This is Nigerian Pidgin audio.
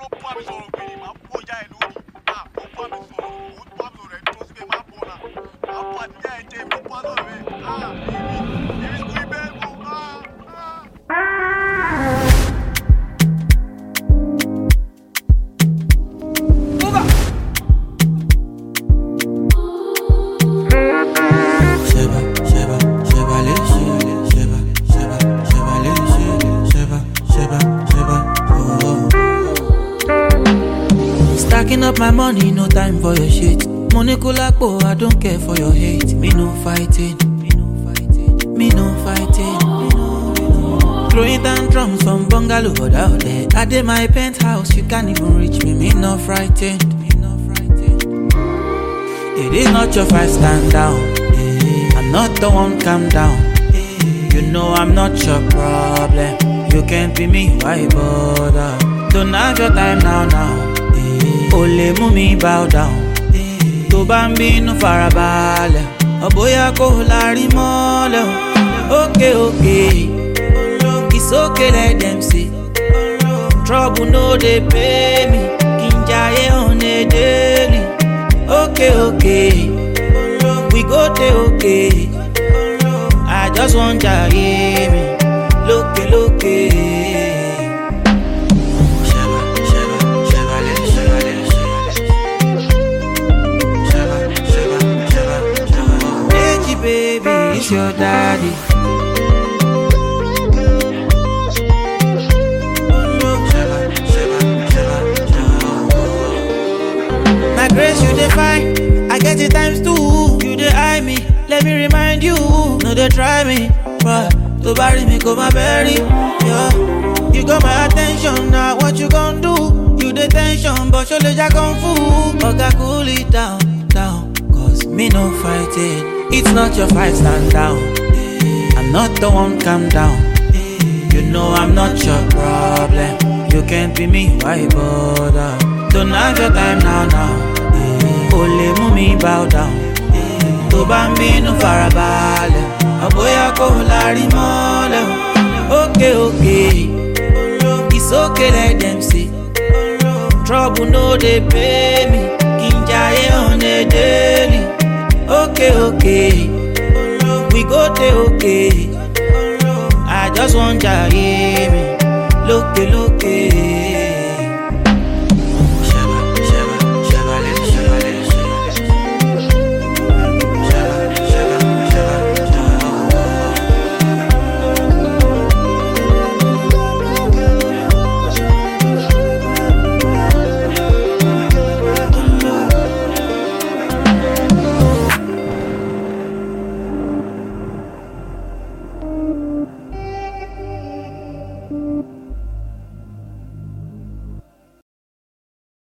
Stacking up my money, no time for your shit. Money kulapo, I don't care for your hate. Me no fighting, me no fighting, me no fighting. Throwing down drums from bungalow out there. I did my penthouse, you can't even reach me. Me no frightened, me no frightened. It is not your fight, stand down. I'm not the one, calm down. You know I'm not your problem. You can't be me, why bother? Don't have your time now. Ole mú mi bow down. Tó bá ń bínú farabalẹ̀, ọ̀bóyá kò lárí mọ́lẹ̀. Okay, it's okay, let them see. Trouble no dey pay me, kí n jayé on a daily. Okay, we go dey okay. I just want jayé mi, lókè. Baby, it's your daddy. My grace, you define. I get it times two. You dey eye me. Let me remind you. No, they try me. But to bury me, go my berry. Yeah. You got my attention. Now what you gon' do? You the tension, but your legs are kung fu. Okay, cool it down. Cause me no fighting. It's not your fight, stand down. I'm not the one, calm down. You know I'm not your problem. You can't be me, why bother? Don't have your time now. Ole mú mi bow down. Tó bá ń bínú farabalẹ̀, ọ̀bóyá kò lárí mọ́lẹ̀. Okay, it's okay, let them see. Trouble no dey pay me, kí n jayé on a daily. Okay, we go dey okay. I just want jayé mi, lókè.